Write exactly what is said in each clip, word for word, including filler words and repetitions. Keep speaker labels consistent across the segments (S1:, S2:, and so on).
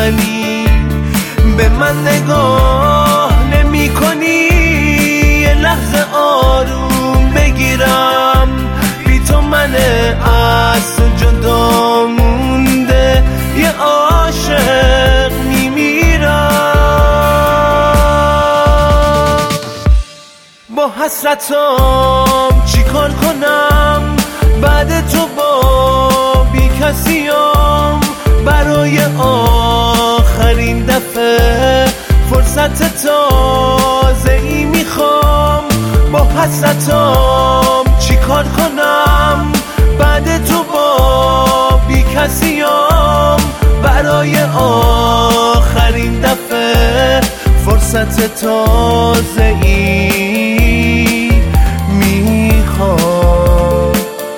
S1: منی، به من نگاه نمی کنی، یه لحظه آروم بگیرم، بی تو من از تو جدا مونده یه عاشق میمیرم. با حسرتم چی کار کنم، بعد تو با بی کسیم، برای آخرین دفعه فرصت تازه ای میخوام. با حسرتم چی کار کنم، بعد تو با بی کسیم، برای آخرین دفعه فرصت تازه ای میخوام.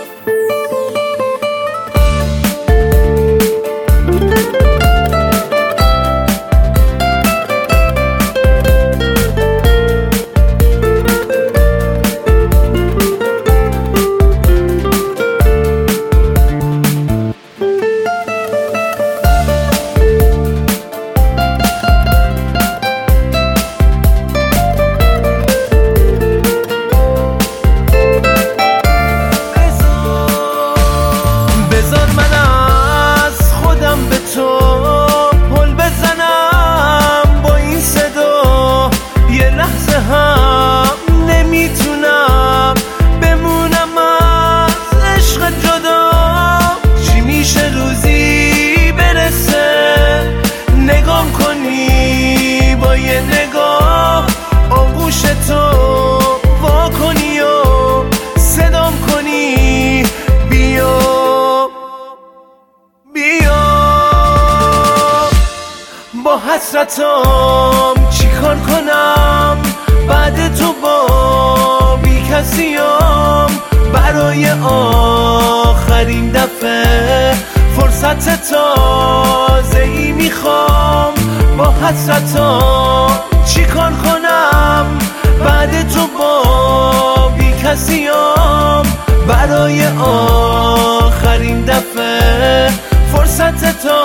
S1: با حسرتم چی کار کنم، بعد تو با بی کسیم، برای آخرین دفعه فرصت تازه ای میخوام. با حسرتم چی کار کنم، بعد تو با بی کسیم، برای آخرین دفعه فرصت تازه